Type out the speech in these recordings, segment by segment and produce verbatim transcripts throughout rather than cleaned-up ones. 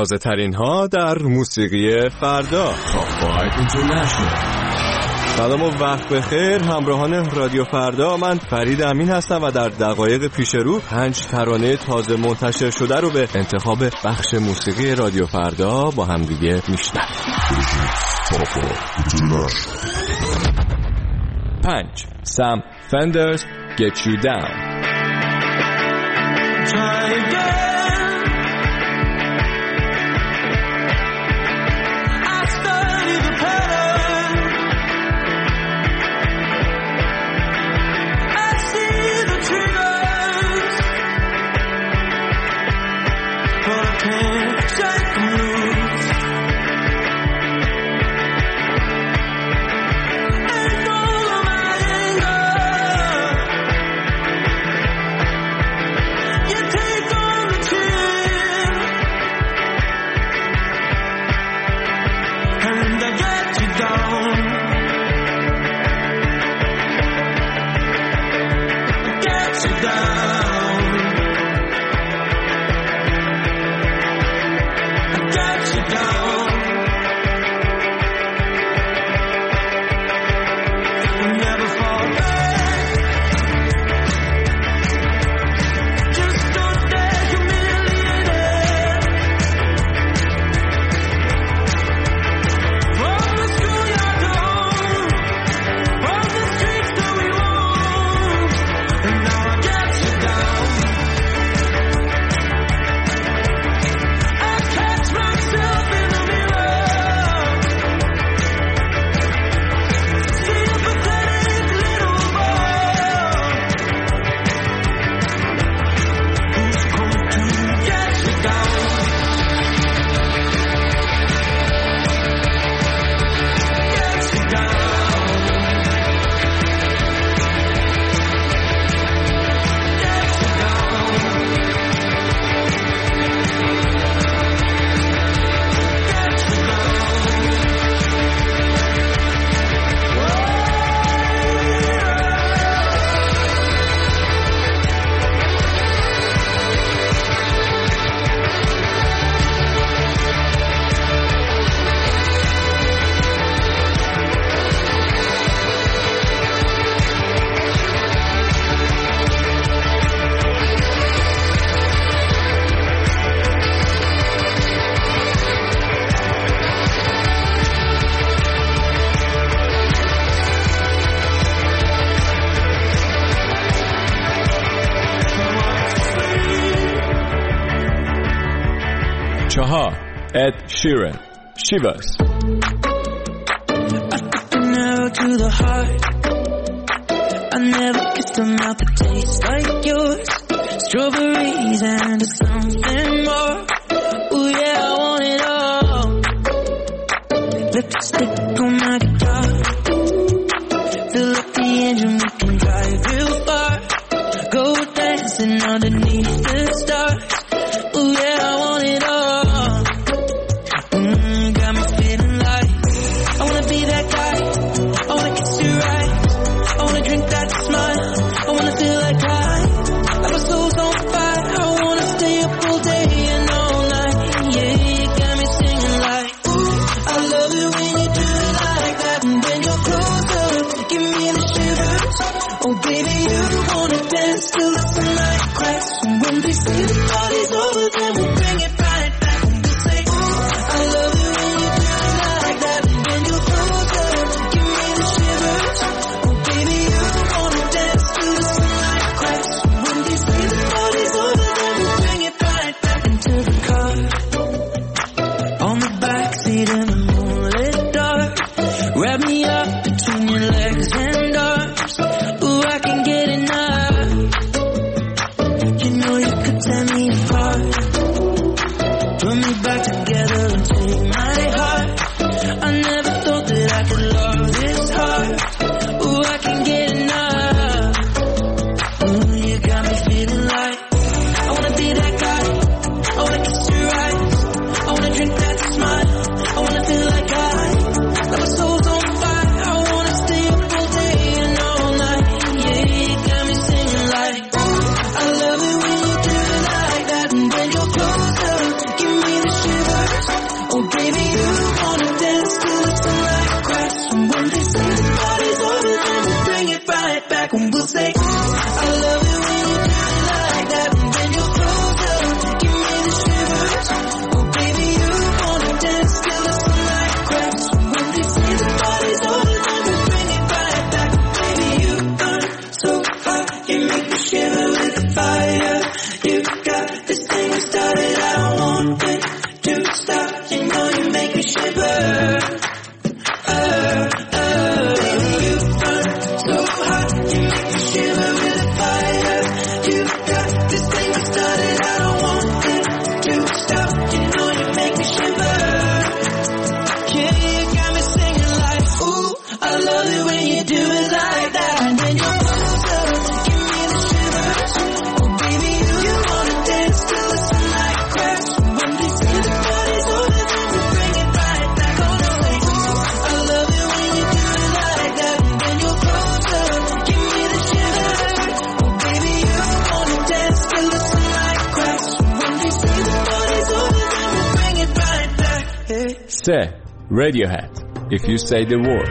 تازه ترین ها در موسیقی فردا. سلام و وقت بخیر همراهان رادیو فردا، من فرید امین هستم و در دقایق پیش رو پنج ترانه تازه منتشر شده رو به انتخاب بخش موسیقی رادیو فردا با هم دیگه میشنویم. پنج Sam Fender's Get You Down. چهار Ed Sheeran Shivers. I took an arrow to the heart. I never kissed a mouth that tastes like yours. Strawberries and something more. Ooh yeah, I want it all. Lipstick on my guitar. Fill up the engine, we can drive real far. Go dancing underneath the stars. Ooh yeah, I want it all. Like سه. Radiohead, If You Say The Word.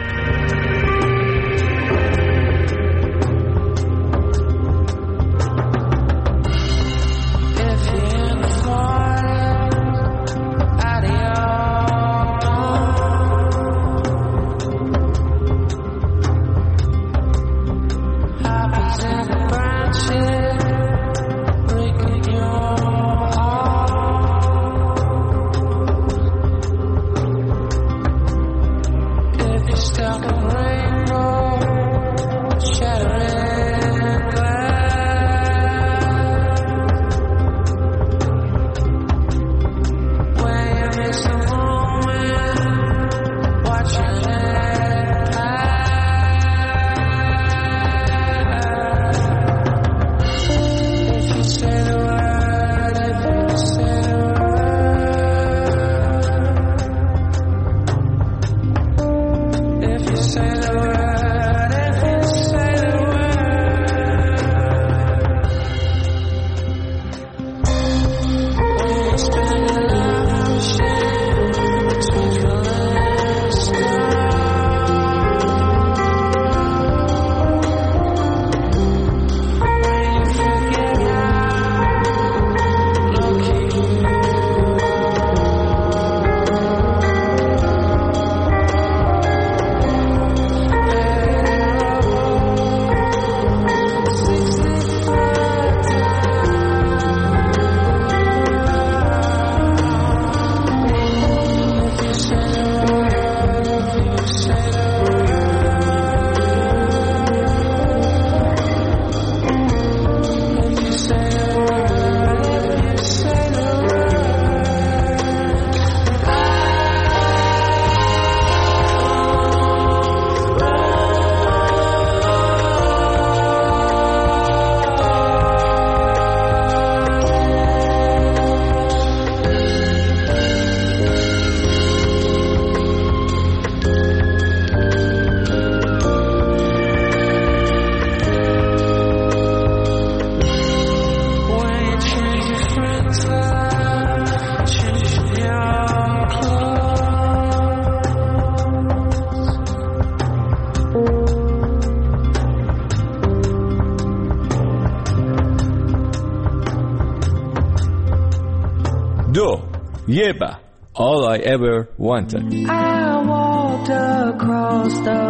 دو. Yeba, All I Ever Wanted. I walked across the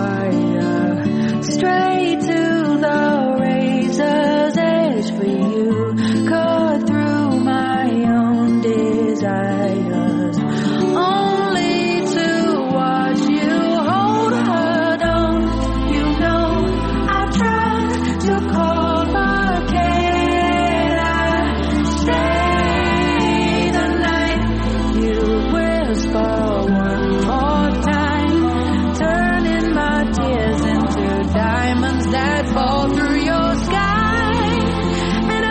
wire, straight to the razor's edge for you, cut through my own desires, only to watch you hold her down. You know I tried to call my cat, I stay the night. You whisper one more time, turning my tears into diamonds that fall through your sky. And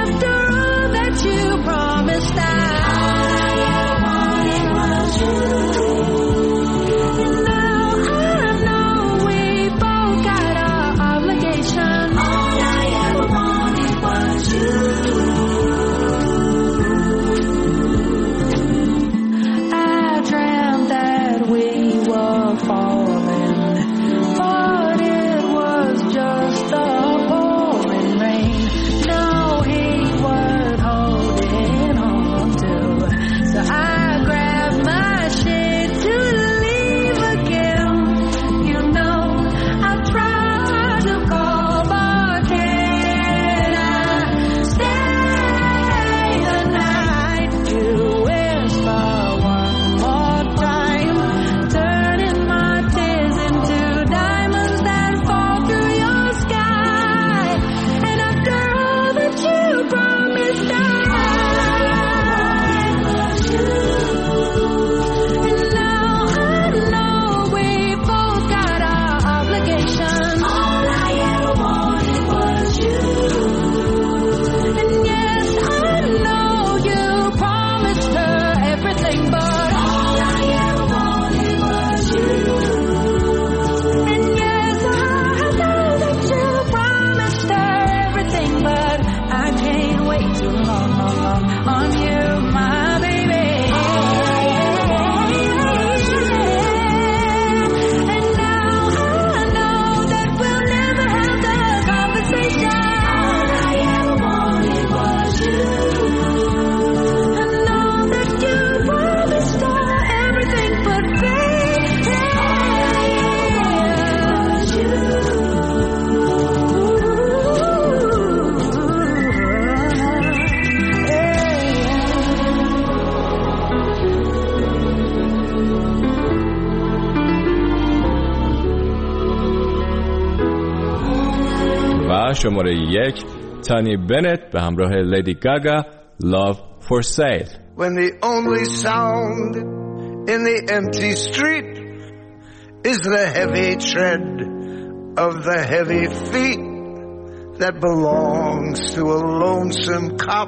و شماره یک تانی بنت به همراه لیدی گاگا Love for Sale. When the only sound in the empty street is the heavy tread of the heavy feet that belongs to a lonesome cop,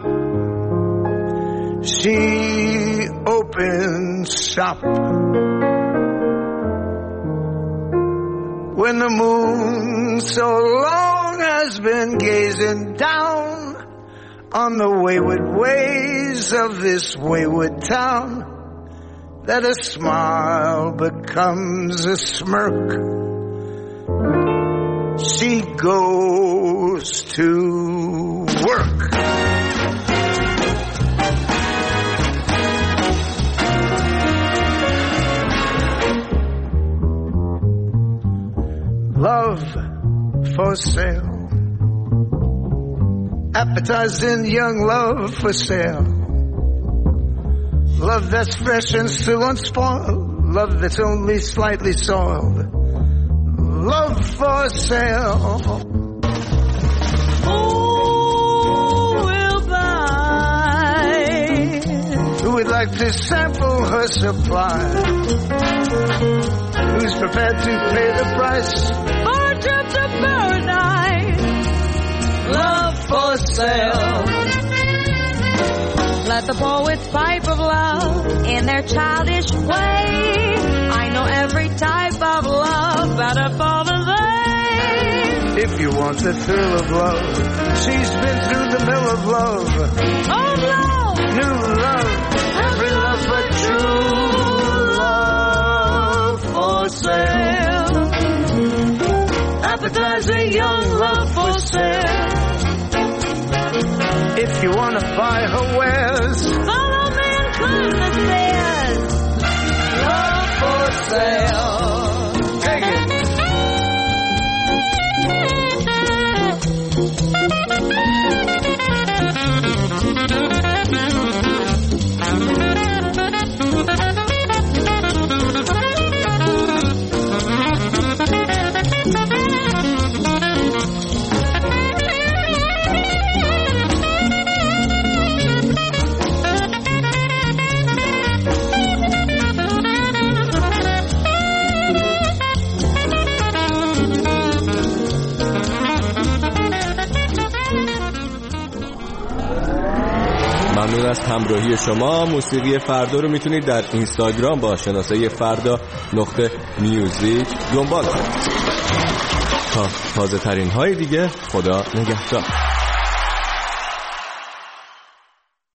she opens shop. When the moon so long has been gazing down on the wayward ways of this wayward town, that a smile becomes a smirk, she goes to work. Love for sale, appetizing young love for sale. Love that's fresh and still unspoiled, love that's only slightly soiled. Love for sale. Who will buy? Who would like to sample her supply? Who's prepared to pay the price for a trip to paradise? Love for sale. Let the poets pipe of love in their childish way. I know every type of love better for the day. If you want the thrill of love, she's been through the mill of love. Old love, new love, every love but true love for sale. Appetizing young love for sale. If you want to buy her wares, follow me and climb the stairs. Love for sale. Take it. ممنون از همراهی شما. موسیقی فردا رو میتونید در اینستاگرام با شناسه فردا نقطه میوزیک دنبال کنید. تا تازه ترین های دیگه، خدا نگهدار.